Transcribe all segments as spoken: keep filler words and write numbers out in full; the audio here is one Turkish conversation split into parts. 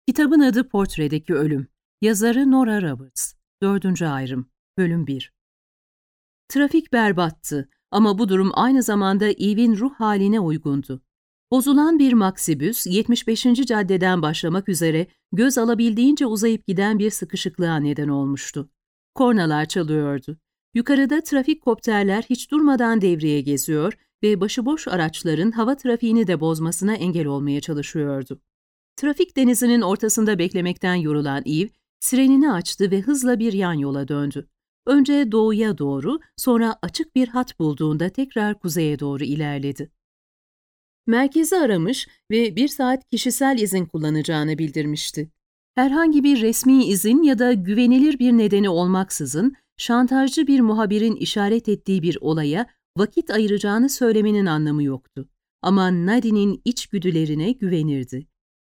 Kitabın adı Portredeki Ölüm. Yazarı Nora Roberts. Dördüncü ayrım. Bölüm bir. Trafik berbattı ama bu durum aynı zamanda Eve'in ruh haline uygundu. Bozulan bir maksibüs, yetmiş beşinci caddeden başlamak üzere göz alabildiğince uzayıp giden bir sıkışıklığa neden olmuştu. Kornalar çalıyordu. Yukarıda trafik kopterler hiç durmadan devreye geziyor ve başıboş araçların hava trafiğini de bozmasına engel olmaya çalışıyordu. Trafik denizinin ortasında beklemekten yorulan Eve, sirenini açtı ve hızla bir yan yola döndü. Önce doğuya doğru, sonra açık bir hat bulduğunda tekrar kuzeye doğru ilerledi. Merkezi aramış ve bir saat kişisel izin kullanacağını bildirmişti. Herhangi bir resmi izin ya da güvenilir bir nedeni olmaksızın, şantajcı bir muhabirin işaret ettiği bir olaya vakit ayıracağını söylemenin anlamı yoktu. Ama Nadine'in içgüdülerine güvenirdi.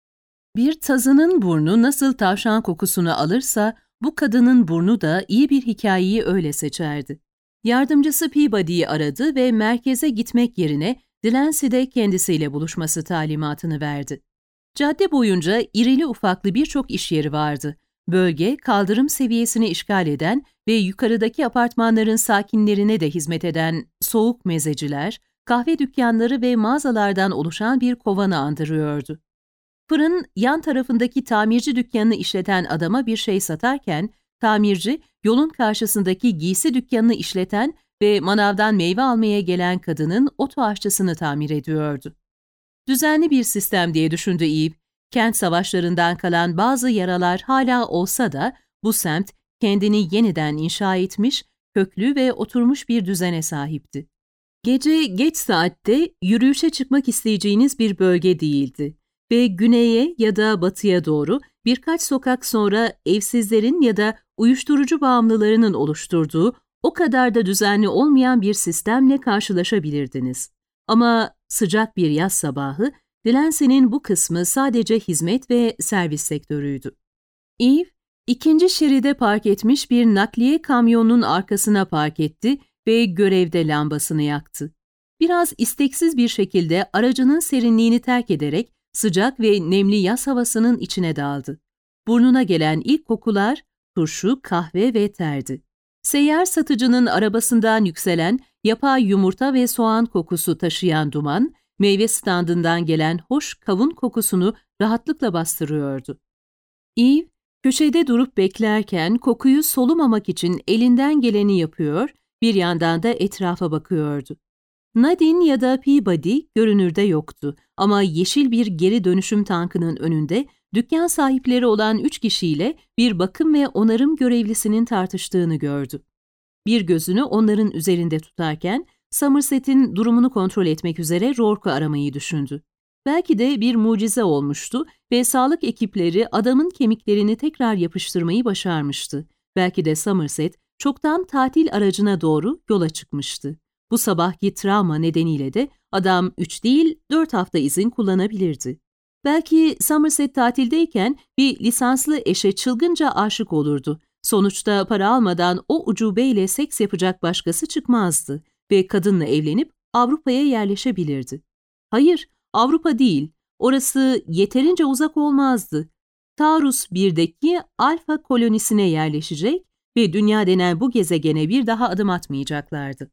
Bir tazının burnu nasıl tavşan kokusunu alırsa, bu kadının burnu da iyi bir hikayeyi öyle seçerdi. Yardımcısı Peabody'yi aradı ve merkeze gitmek yerine Delancey'de kendisiyle buluşması talimatını verdi. Cadde boyunca irili ufaklı birçok iş yeri vardı. Bölge, kaldırım seviyesini işgal eden ve yukarıdaki apartmanların sakinlerine de hizmet eden soğuk mezeciler, kahve dükkanları ve mağazalardan oluşan bir kovanı andırıyordu. Fırın, yan tarafındaki tamirci dükkanını işleten adama bir şey satarken, tamirci, yolun karşısındaki giysi dükkanını işleten ve manavdan meyve almaya gelen kadının oto aşçısını tamir ediyordu. Düzenli bir sistem diye düşündü Eve. Kent savaşlarından kalan bazı yaralar hala olsa da bu semt kendini yeniden inşa etmiş, köklü ve oturmuş bir düzene sahipti. Gece geç saatte yürüyüşe çıkmak isteyeceğiniz bir bölge değildi ve güneye ya da batıya doğru birkaç sokak sonra evsizlerin ya da uyuşturucu bağımlılarının oluşturduğu o kadar da düzenli olmayan bir sistemle karşılaşabilirdiniz. Ama sıcak bir yaz sabahı, Delancey'nin bu kısmı sadece hizmet ve servis sektörüydü. Eve, ikinci şeride park etmiş bir nakliye kamyonunun arkasına park etti ve görevde lambasını yaktı. Biraz isteksiz bir şekilde aracının serinliğini terk ederek sıcak ve nemli yaz havasının içine daldı. Burnuna gelen ilk kokular turşu, kahve ve terdi. Seyyar satıcının arabasından yükselen yapay yumurta ve soğan kokusu taşıyan duman, meyve standından gelen hoş kavun kokusunu rahatlıkla bastırıyordu. Eve, köşede durup beklerken kokuyu solumamak için elinden geleni yapıyor, bir yandan da etrafa bakıyordu. Nadine ya da Peabody görünürde yoktu ama yeşil bir geri dönüşüm tankının önünde dükkan sahipleri olan üç kişiyle bir bakım ve onarım görevlisinin tartıştığını gördü. Bir gözünü onların üzerinde tutarken Somerset'in durumunu kontrol etmek üzere Rourke'u aramayı düşündü. Belki de bir mucize olmuştu ve sağlık ekipleri adamın kemiklerini tekrar yapıştırmayı başarmıştı. Belki de Somerset çoktan tatil aracına doğru yola çıkmıştı. Bu sabahki travma nedeniyle de adam üç değil dört hafta izin kullanabilirdi. Belki Somerset tatildeyken bir lisanslı eşe çılgınca aşık olurdu. Sonuçta para almadan o ucubeyle seks yapacak başkası çıkmazdı ve kadınla evlenip Avrupa'ya yerleşebilirdi. Hayır, Avrupa değil. Orası yeterince uzak olmazdı. Taurus birdeki Alfa kolonisine yerleşecek ve dünya denen bu gezegene bir daha adım atmayacaklardı.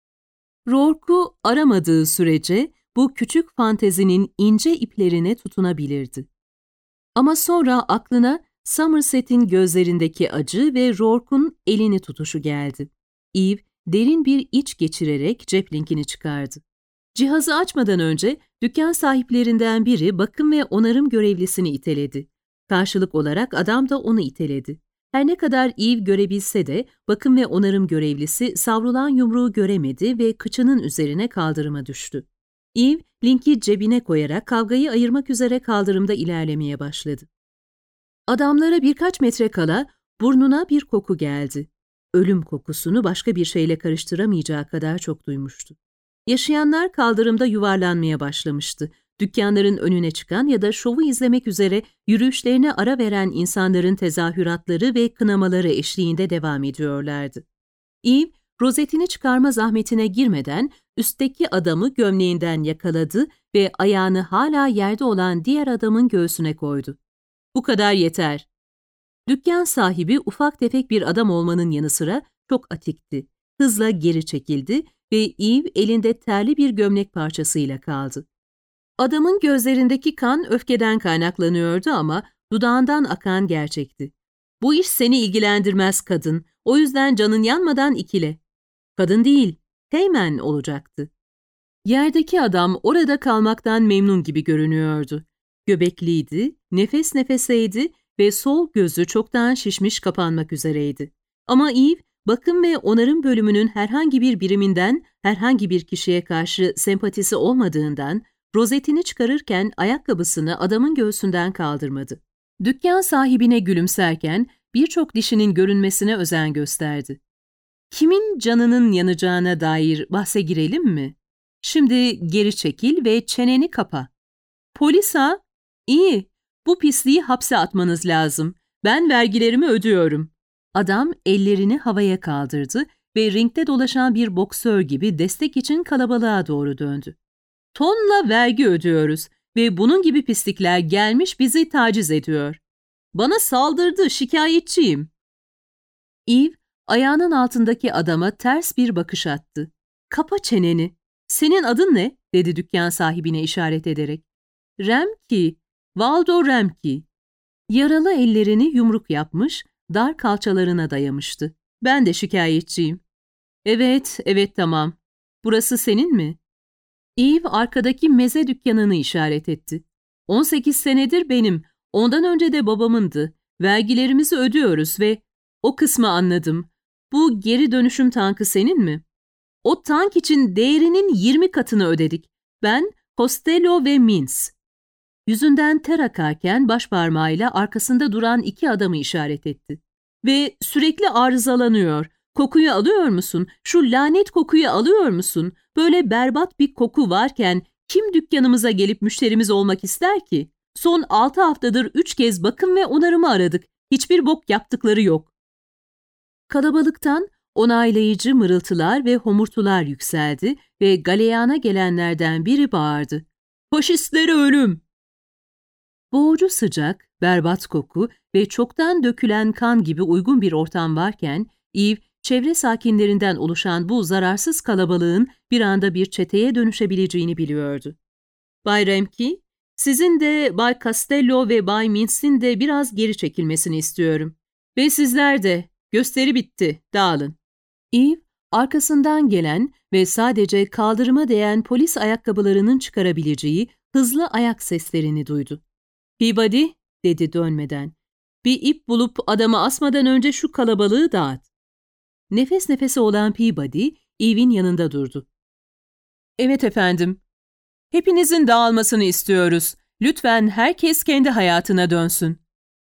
Rourke'u aramadığı sürece bu küçük fantezinin ince iplerine tutunabilirdi. Ama sonra aklına Somerset'in gözlerindeki acı ve Rourke'un elini tutuşu geldi. Eve derin bir iç geçirerek cep linkini çıkardı. Cihazı açmadan önce dükkan sahiplerinden biri bakım ve onarım görevlisini iteledi. Karşılık olarak adam da onu iteledi. Her ne kadar Eve görebilse de bakım ve onarım görevlisi savrulan yumruğu göremedi ve kıçının üzerine kaldırıma düştü. Eve linki cebine koyarak kavgayı ayırmak üzere kaldırımda ilerlemeye başladı. Adamlara birkaç metre kala burnuna bir koku geldi. Ölüm kokusunu başka bir şeyle karıştıramayacağı kadar çok duymuştu. Yaşayanlar kaldırımda yuvarlanmaya başlamıştı. Dükkanların önüne çıkan ya da şovu izlemek üzere yürüyüşlerine ara veren insanların tezahüratları ve kınamaları eşliğinde devam ediyorlardı. Eve, rozetini çıkarma zahmetine girmeden üstteki adamı gömleğinden yakaladı ve ayağını hala yerde olan diğer adamın göğsüne koydu. Bu kadar yeter. Dükkan sahibi ufak tefek bir adam olmanın yanı sıra çok atikti. Hızla geri çekildi ve Eve elinde terli bir gömlek parçasıyla kaldı. Adamın gözlerindeki kan öfkeden kaynaklanıyordu ama dudağından akan gerçekti. Bu iş seni ilgilendirmez kadın, o yüzden canın yanmadan ikile. Kadın değil, Teğmen olacaktı. Yerdeki adam orada kalmaktan memnun gibi görünüyordu. Göbekliydi, nefes nefeseydi ve sol gözü çoktan şişmiş kapanmak üzereydi. Ama Eve, bakım ve onarım bölümünün herhangi bir biriminden herhangi bir kişiye karşı sempatisi olmadığından, rozetini çıkarırken ayakkabısını adamın göğsünden kaldırmadı. Dükkan sahibine gülümserken birçok dişinin görünmesine özen gösterdi. Kimin canının yanacağına dair bahse girelim mi? Şimdi geri çekil ve çeneni kapa. Polis ha? İyi. Bu pisliği hapse atmanız lazım. Ben vergilerimi ödüyorum. Adam ellerini havaya kaldırdı ve ringde dolaşan bir boksör gibi destek için kalabalığa doğru döndü. Tonla vergi ödüyoruz ve bunun gibi pislikler gelmiş bizi taciz ediyor. Bana saldırdı, şikayetçiyim. Eve, ayağının altındaki adama ters bir bakış attı. Kapa çeneni. Senin adın ne? Dedi dükkan sahibine işaret ederek. Remki, Waldo Remki. Yaralı ellerini yumruk yapmış, dar kalçalarına dayamıştı. Ben de şikayetçiyim. Evet, evet tamam. Burası senin mi? Eve arkadaki meze dükkanını işaret etti. on sekiz senedir benim, ondan önce de babamındı. Vergilerimizi ödüyoruz ve o kısmı anladım. Bu geri dönüşüm tankı senin mi? O tank için değerinin yirmi katını ödedik. Ben, Costello ve Mintz. Yüzünden ter akarken baş parmağıyla arkasında duran iki adamı işaret etti. Ve sürekli arızalanıyor. Kokuyu alıyor musun? Şu lanet kokuyu alıyor musun? Böyle berbat bir koku varken kim dükkanımıza gelip müşterimiz olmak ister ki? Son altı haftadır üç kez bakım ve onarımı aradık. Hiçbir bok yaptıkları yok. Kalabalıktan onaylayıcı mırıltılar ve homurtular yükseldi ve galeyana gelenlerden biri bağırdı. Faşistlere ölüm! Boğucu sıcak, berbat koku ve çoktan dökülen kan gibi uygun bir ortam varken, Eve, çevre sakinlerinden oluşan bu zararsız kalabalığın bir anda bir çeteye dönüşebileceğini biliyordu. Bay Remki, sizin de Bay Costello ve Bay Mintz'in de biraz geri çekilmesini istiyorum. Ve sizler de, gösteri bitti, dağılın. Eve, arkasından gelen ve sadece kaldırıma değen polis ayakkabılarının çıkarabileceği hızlı ayak seslerini duydu. Peabody, dedi dönmeden, bir ip bulup adamı asmadan önce şu kalabalığı dağıt. Nefes nefese olan Peabody, Eve'in yanında durdu. Evet efendim. Hepinizin dağılmasını istiyoruz. Lütfen herkes kendi hayatına dönsün.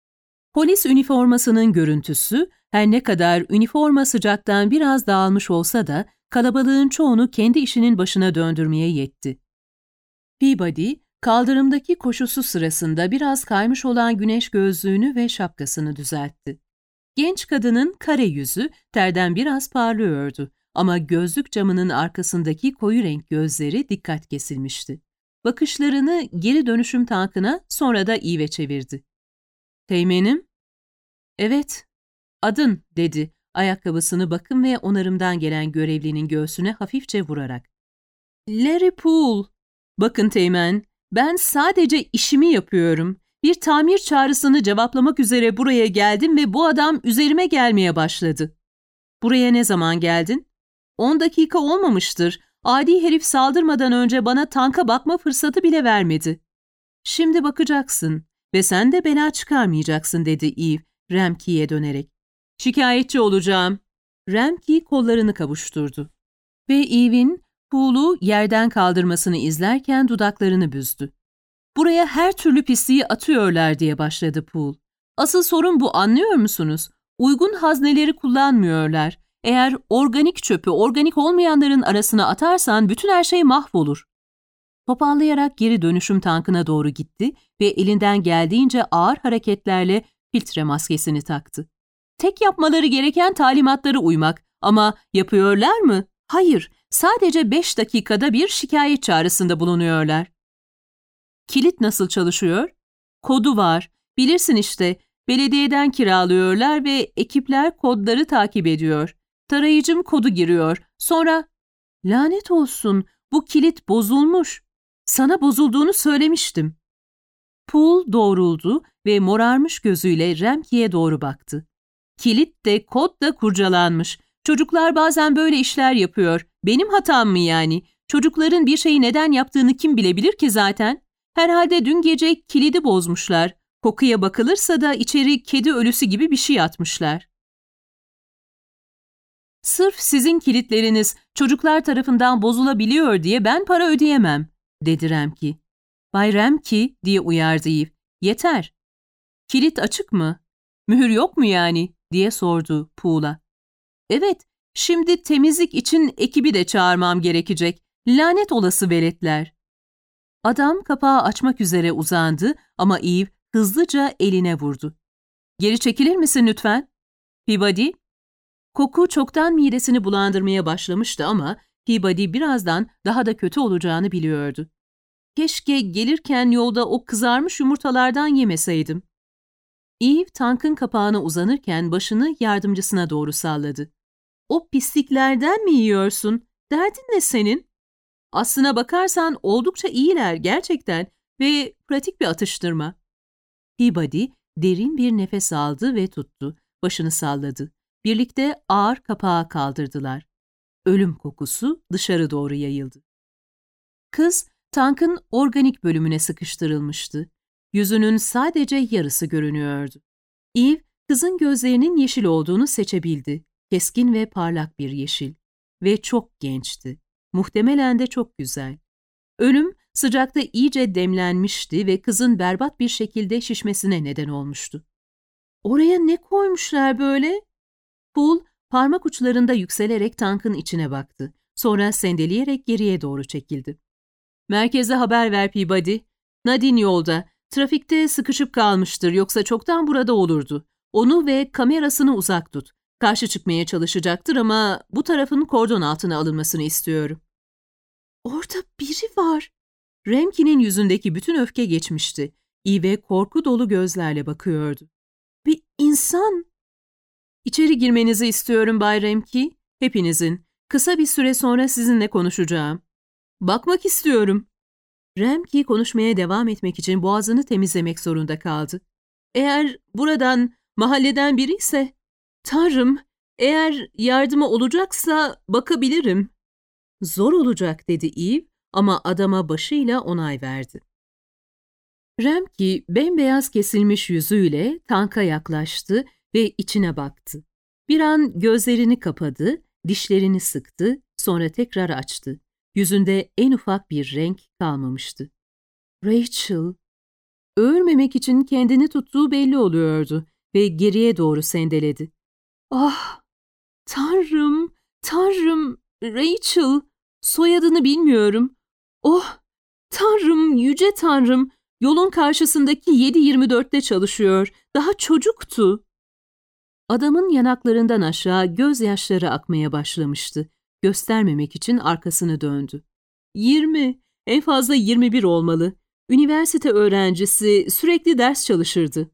Polis üniformasının görüntüsü, her ne kadar üniforma sıcaktan biraz dağılmış olsa da kalabalığın çoğunu kendi işinin başına döndürmeye yetti. Peabody, kaldırımdaki koşusu sırasında biraz kaymış olan güneş gözlüğünü ve şapkasını düzeltti. Genç kadının kare yüzü terden biraz parlıyordu ama gözlük camının arkasındaki koyu renk gözleri dikkat kesilmişti. Bakışlarını geri dönüşüm tankına sonra da Eve'e çevirdi. Teğmenim? Evet. Adın, dedi ayakkabısını bakım ve onarımdan gelen görevlinin göğsüne hafifçe vurarak. Larry Poole. Bakın Teğmen, ben sadece işimi yapıyorum. Bir tamir çağrısını cevaplamak üzere buraya geldim ve bu adam üzerime gelmeye başladı. Buraya ne zaman geldin? On dakika olmamıştır. Adi herif saldırmadan önce bana tanka bakma fırsatı bile vermedi. Şimdi bakacaksın ve sen de bela çıkarmayacaksın, dedi Eve, Remki'ye dönerek. Şikayetçi olacağım. Remki kollarını kavuşturdu. Ve Eve'in Poole'u yerden kaldırmasını izlerken dudaklarını büzdü. Buraya her türlü pisliği atıyorlar diye başladı Poole. Asıl sorun bu, anlıyor musunuz? Uygun hazneleri kullanmıyorlar. Eğer organik çöpü organik olmayanların arasına atarsan bütün her şey mahvolur. Toparlayarak geri dönüşüm tankına doğru gitti ve elinden geldiğince ağır hareketlerle filtre maskesini taktı. Tek yapmaları gereken talimatlara uymak ama yapıyorlar mı? Hayır, sadece beş dakikada bir şikayet çağrısında bulunuyorlar. Kilit nasıl çalışıyor? Kodu var. Bilirsin işte, belediyeden kiralıyorlar ve ekipler kodları takip ediyor. Tarayıcım kodu giriyor. Sonra, lanet olsun, bu kilit bozulmuş. Sana bozulduğunu söylemiştim. Poole doğruldu ve morarmış gözüyle Remke'ye doğru baktı. Kilit de kod da kurcalanmış. Çocuklar bazen böyle işler yapıyor. Benim hatam mı yani? Çocukların bir şeyi neden yaptığını kim bilebilir ki zaten? Herhalde dün gece kilidi bozmuşlar. Kokuya bakılırsa da içeri kedi ölüsü gibi bir şey atmışlar. Sırf sizin kilitleriniz çocuklar tarafından bozulabiliyor diye ben para ödeyemem, dedi Remke. Bay Remke diye uyardı Eve. Yeter. Kilit açık mı? Mühür yok mu yani? Diye sordu Poole'a. Evet, şimdi temizlik için ekibi de çağırmam gerekecek. Lanet olası veletler. Adam kapağı açmak üzere uzandı ama Eve hızlıca eline vurdu. Geri çekilir misin lütfen? Peabody? Koku çoktan midesini bulandırmaya başlamıştı ama Peabody birazdan daha da kötü olacağını biliyordu. Keşke gelirken yolda o kızarmış yumurtalardan yemeseydim. Eve tankın kapağına uzanırken başını yardımcısına doğru salladı. O pisliklerden mi yiyorsun? Derdin ne senin? Aslına bakarsan oldukça iyiler gerçekten ve pratik bir atıştırma. Peabody derin bir nefes aldı ve tuttu. Başını salladı. Birlikte ağır kapağı kaldırdılar. Ölüm kokusu dışarı doğru yayıldı. Kız tankın organik bölümüne sıkıştırılmıştı. Yüzünün sadece yarısı görünüyordu. Eve, kızın gözlerinin yeşil olduğunu seçebildi. Keskin ve parlak bir yeşil. Ve çok gençti. Muhtemelen de çok güzel. Ölüm sıcakta iyice demlenmişti ve kızın berbat bir şekilde şişmesine neden olmuştu. Oraya ne koymuşlar böyle? Poole parmak uçlarında yükselerek tankın içine baktı. Sonra sendeleyerek geriye doğru çekildi. Merkeze haber ver Peabody. Nadine yolda. Trafikte sıkışıp kalmıştır yoksa çoktan burada olurdu. Onu ve kamerasını uzak tut. Karşı çıkmaya çalışacaktır ama bu tarafın kordon altına alınmasını istiyorum. Orada biri var. Remke'nin yüzündeki bütün öfke geçmişti. Eve korku dolu gözlerle bakıyordu. Bir insan. İçeri girmenizi istiyorum Bay Remke. Hepinizin. Kısa bir süre sonra sizinle konuşacağım. Bakmak istiyorum. Remke konuşmaya devam etmek için boğazını temizlemek zorunda kaldı. Eğer buradan, mahalleden biri ise, Tanrım, eğer yardıma olacaksa bakabilirim. Zor olacak dedi Eve ama adama başıyla onay verdi. Remke bembeyaz kesilmiş yüzüyle tanka yaklaştı ve içine baktı. Bir an gözlerini kapadı, dişlerini sıktı, sonra tekrar açtı. Yüzünde en ufak bir renk kalmamıştı. Rachel, öğürmemek için kendini tuttuğu belli oluyordu ve geriye doğru sendeledi. Ah, Tanrım, Tanrım, Rachel, soyadını bilmiyorum. Oh, Tanrım, yüce Tanrım, yolun karşısındaki yedi yirmi dörtte çalışıyor, daha çocuktu. Adamın yanaklarından aşağı gözyaşları akmaya başlamıştı. Göstermemek için arkasını döndü. Yirmi, en fazla yirmi bir olmalı. Üniversite öğrencisi, sürekli ders çalışırdı.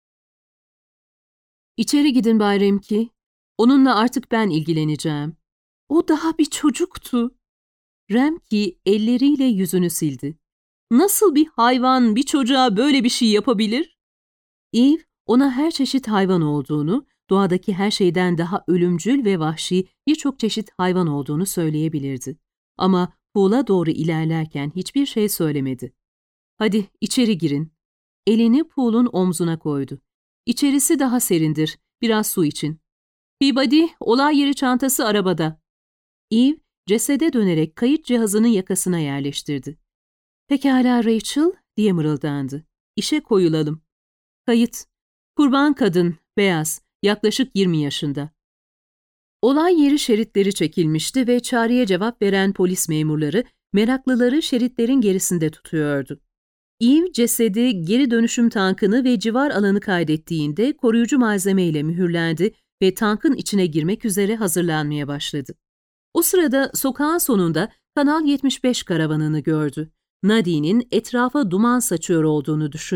İçeri gidin Bay Remke. Onunla artık ben ilgileneceğim. O daha bir çocuktu. Remke elleriyle yüzünü sildi. Nasıl bir hayvan bir çocuğa böyle bir şey yapabilir? Eve ona her çeşit hayvan olduğunu, doğadaki her şeyden daha ölümcül ve vahşi birçok çeşit hayvan olduğunu söyleyebilirdi. Ama Poole'a doğru ilerlerken hiçbir şey söylemedi. Hadi içeri girin. Elini Poole'un omzuna koydu. İçerisi daha serindir. Biraz su için. Peabody, olay yeri çantası arabada. Eve, cesede dönerek kayıt cihazını yakasına yerleştirdi. Pekala Rachel, diye mırıldandı. İşe koyulalım. Kayıt. Kurban kadın, beyaz, yaklaşık yirmi yaşında. Olay yeri şeritleri çekilmişti ve çağrıya cevap veren polis memurları meraklıları şeritlerin gerisinde tutuyordu. Eve cesedi geri dönüşüm tankını ve civar alanı kaydettiğinde koruyucu malzemeyle mühürlendi ve tankın içine girmek üzere hazırlanmaya başladı. O sırada sokağın sonunda Kanal yetmiş beş karavanını gördü. Nadine'in etrafa duman saçıyor olduğunu düşündü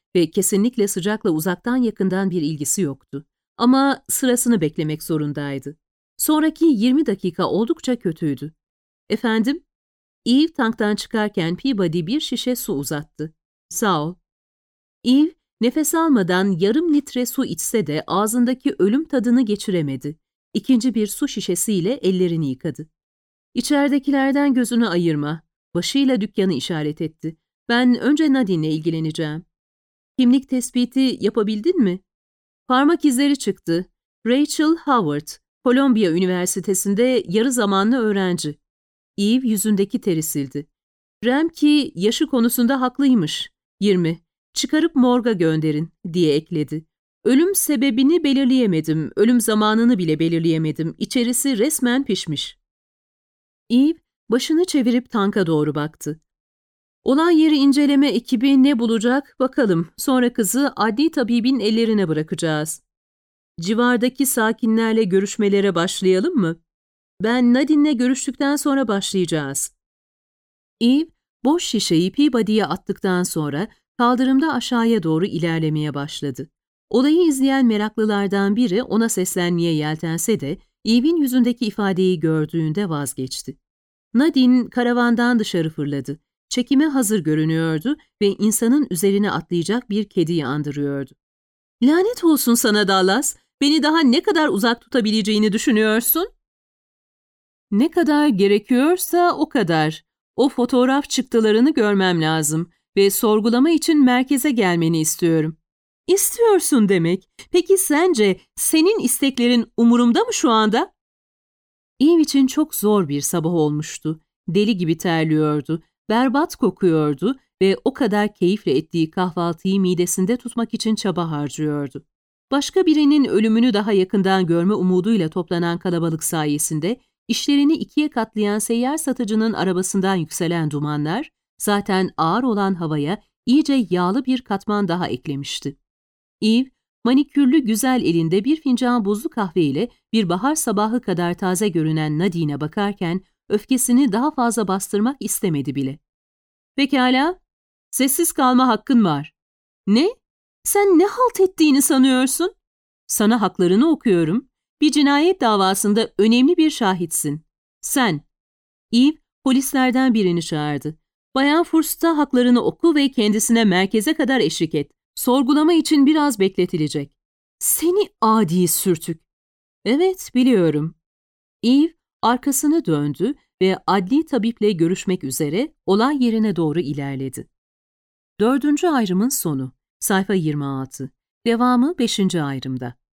ve kesinlikle sıcakla uzaktan yakından bir ilgisi yoktu. Ama sırasını beklemek zorundaydı. Sonraki yirmi dakika oldukça kötüydü. Efendim? Eve tanktan çıkarken Peabody bir şişe su uzattı. Sağ ol. Eve nefes almadan yarım litre su içse de ağzındaki ölüm tadını geçiremedi. İkinci bir su şişesiyle ellerini yıkadı. İçeridekilerden gözünü ayırma. Başıyla dükkanı işaret etti. Ben önce Nadine'le ilgileneceğim. Kimlik tespiti yapabildin mi? Parmak izleri çıktı. Rachel Howard, Columbia Üniversitesi'nde yarı zamanlı öğrenci. Eve yüzündeki teri sildi. Remki yaşı konusunda haklıymış. yirmi. Çıkarıp morga gönderin, diye ekledi. Ölüm sebebini belirleyemedim, ölüm zamanını bile belirleyemedim. İçerisi resmen pişmiş. Eve başını çevirip tanka doğru baktı. Olay yeri inceleme ekibi ne bulacak bakalım. Sonra kızı adli tabibin ellerine bırakacağız. Civardaki sakinlerle görüşmelere başlayalım mı? Ben Nadine'le görüştükten sonra başlayacağız. Eve boş şişeyi Peabody'ye attıktan sonra kaldırımda aşağıya doğru ilerlemeye başladı. Olayı izleyen meraklılardan biri ona seslenmeye yeltense de Eve'in yüzündeki ifadeyi gördüğünde vazgeçti. Nadine karavandan dışarı fırladı. Çekime hazır görünüyordu ve insanın üzerine atlayacak bir kediyi andırıyordu. "Lanet olsun sana Dallas, beni daha ne kadar uzak tutabileceğini düşünüyorsun?" "Ne kadar gerekiyorsa o kadar. O fotoğraf çıktılarını görmem lazım ve sorgulama için merkeze gelmeni istiyorum." "İstiyorsun demek. Peki sence senin isteklerin umurumda mı şu anda?" Eve için çok zor bir sabah olmuştu. Deli gibi terliyordu, berbat kokuyordu ve o kadar keyifle ettiği kahvaltıyı midesinde tutmak için çaba harcıyordu. Başka birinin ölümünü daha yakından görme umuduyla toplanan kalabalık sayesinde işlerini ikiye katlayan seyyar satıcının arabasından yükselen dumanlar, zaten ağır olan havaya iyice yağlı bir katman daha eklemişti. Eve, manikürlü güzel elinde bir fincan buzlu kahve ile bir bahar sabahı kadar taze görünen Nadine'e bakarken öfkesini daha fazla bastırmak istemedi bile. "Pekala, sessiz kalma hakkın var." "Ne? Sen ne halt ettiğini sanıyorsun?" "Sana haklarını okuyorum. Bir cinayet davasında önemli bir şahitsin. Sen." Eve, polislerden birini çağırdı. "Bayan Furst'a haklarını oku ve kendisine merkeze kadar eşlik et. Sorgulama için biraz bekletilecek." "Seni adi sürtük." "Evet, biliyorum." Eve arkasını döndü ve adli tabiple görüşmek üzere olay yerine doğru ilerledi. Dördüncü ayrımın sonu. Sayfa yirmi altı. Devamı beşinci ayrımda.